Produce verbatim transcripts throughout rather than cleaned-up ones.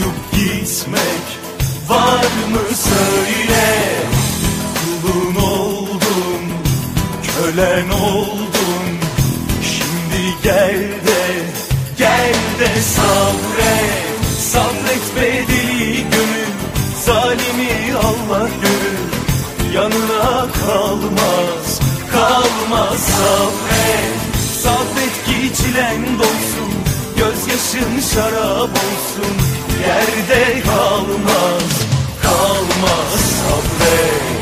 Bırakıp gitmek var mı söyle. Kulun oldum, kölen oldum. Şimdi gel de, gel de sabret. Sabret bedeli gönül, zalimi Allah görür. Yanına kalmaz, kalmaz sabret. Sabret ki çilen dolsun, gözyaşın şarap olsun. Yerde kalmaz, kalmaz sabret.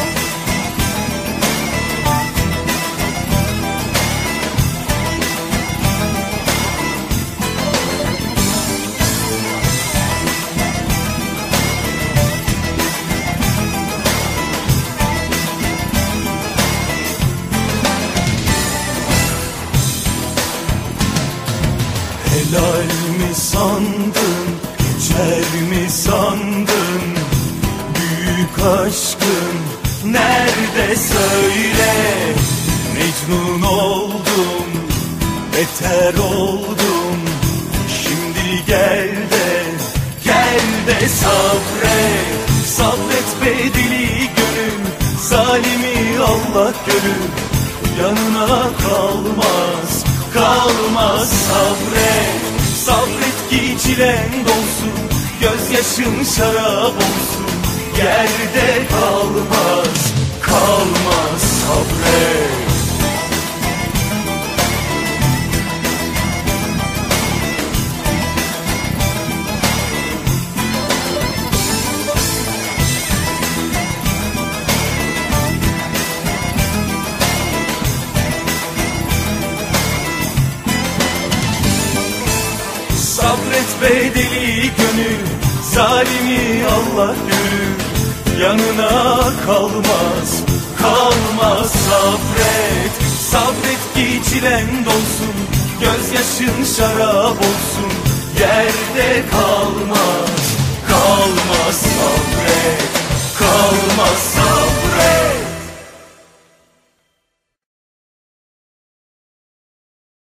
Helal mi sandın, geçer mi sandın? Büyük aşkın nerede söyle. Mecnun oldum, beter oldum. Şimdi gel de, gel de sabret. Sabret bedeli gönül, zalimi Allah görür. Yanına kalmaz, kalmaz sabret. Sabret ki çilen dolsun, gözyaşın şarap olsun. Yerde kalmaz, kalmaz sabret. Sabret bedeli gönül, zalimi Allah görür. Yanına kalmaz, kalmaz sabret. Sabret ki çilen dolsun, gözyaşın şarap olsun. Yerde kalmaz, kalmaz sabret, kalmaz sabret.